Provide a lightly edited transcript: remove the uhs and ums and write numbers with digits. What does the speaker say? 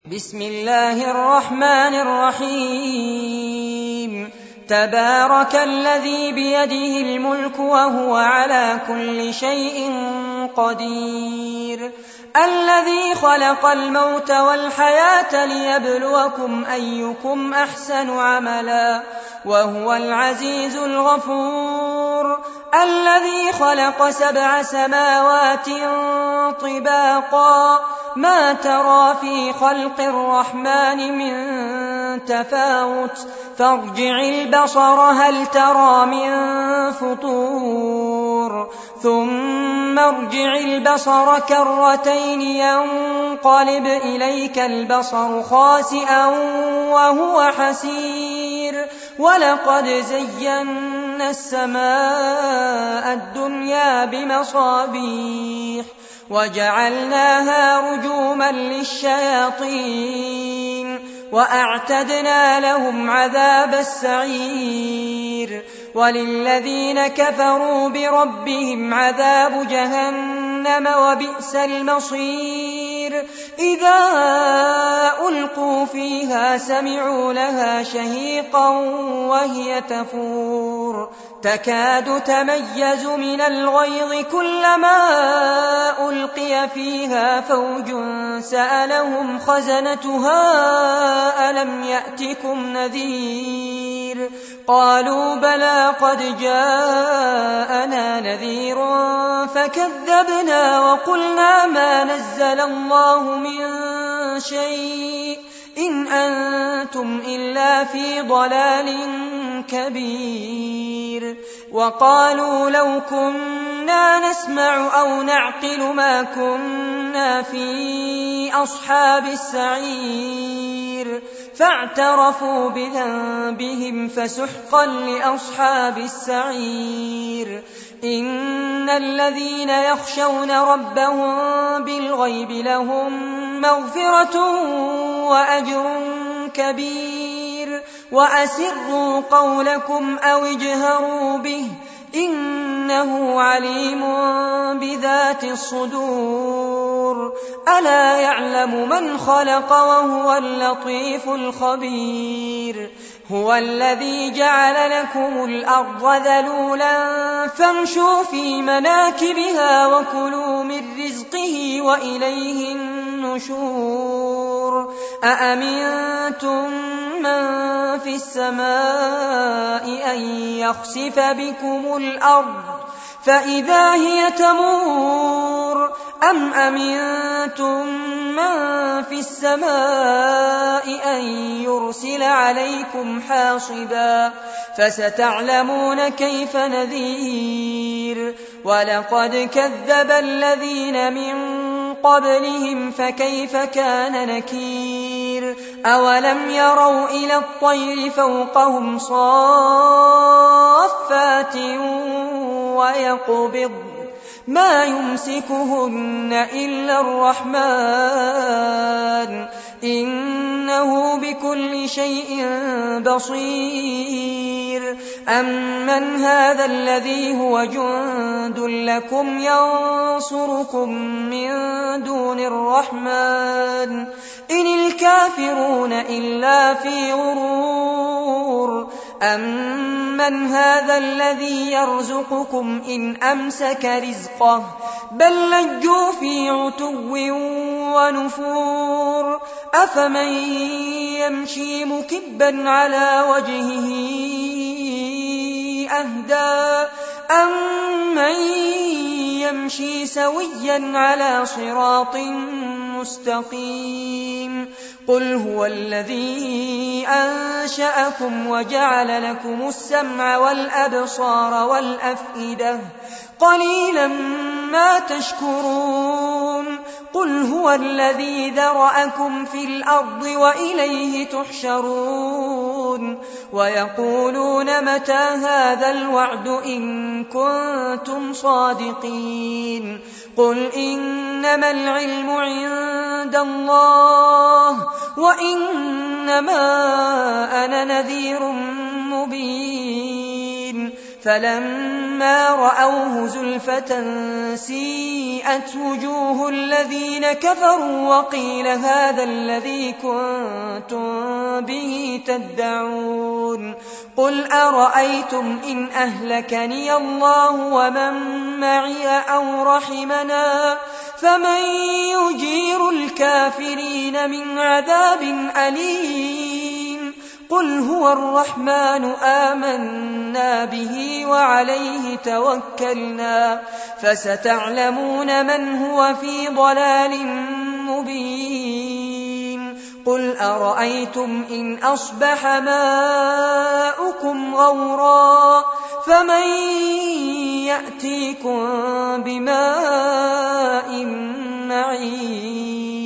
بسم الله الرحمن الرحيم تبارك الذي بيده الملك وهو على كل شيء قدير الذي خلق الموت والحياة ليبلوكم أيكم أحسن عملا وهو العزيز الغفور الذي خلق 7 سماوات طباقا ما ترى في خلق الرحمن من تفاوت فارجع البصر هل ترى من فطور ثم ارجع البصر كرتين ينقلب إليك البصر خاسئا وهو حسير ولقد زينا السماء الدنيا بمصابيح وجعلناها رجوما للشياطين وأعتدنا لهم عذاب السعير وللذين كفروا بربهم عذاب جهنم وبئس المصير إذا ألقوا فيها سمعوا لها شهيقا وهي تفور تكاد تميز من الغيظ كلما ألقي فيها فوج سألهم خزنتها ألم يأتكم نذير قالوا بلى قد جاءنا نذير فكذبنا وقلنا ما نزل الله من شيء إن أنتم إلا في ضلال كبير وقالوا لو كنا نسمع أو نعقل ما كنا في أصحاب السعير فاعترفوا بذنبهم فسحقا لأصحاب السعير إن الذين يخشون ربهم بالغيب لهم مغفرة وأجر كبير وأسروا قولكم أو اجهروا به إنه عليم بذات الصدور ألا يعلم من خلق وهو اللطيف الخبير هو الذي جعل لكم الأرض ذلولا فامشوا في مناكبها وكلوا من رزقه وإليه النشور أأمنتم من في السماء أن يخسف بكم الأرض فإذا هي تمور أم أمنتم من في السماء أن يرسل عليكم حاصبا فستعلمون كيف نذير ولقد كذب الذين من قبلهم فكيف كان نكير أولم يروا إلى الطير فوقهم صافات ويقبض ما يمسكهن إلا الرحمن إنه بكل شيء بصير أمن هذا الذي هو جند لكم ينصركم من دون الرحمن إن الكافرون إلا في غرور أمن هذا الذي يرزقكم إن أمسك رزقه بل لجوا في عتو ونفور أفمن يمشي مكبا على وجهه أهدى أمن يمشي سويا على صراط مستقيم قل هو الذي أنشأكم وجعل لكم السمع والأبصار والأفئدة قليلا ما تشكرون قل هو الذي ذرأكم في الأرض وإليه تحشرون ويقولون متى هذا الوعد إن كنتم صادقين قل إنما العلم عند الله وإنما أنا نذير مبين فلما رأوه زلفة سيئت وجوه الذين كفروا وقيل هذا الذي كنتم به تدعون قل أرأيتم إن أهلكني الله ومن معي أو رحمنا فمن يجير الكافرين من عذاب أليم قل هو الرحمن آمنا به وعليه توكلنا فستعلمون من هو في ضلال مبين قل أرأيتم إن أصبح ماؤكم غورا فمن يأتيكم بماء معين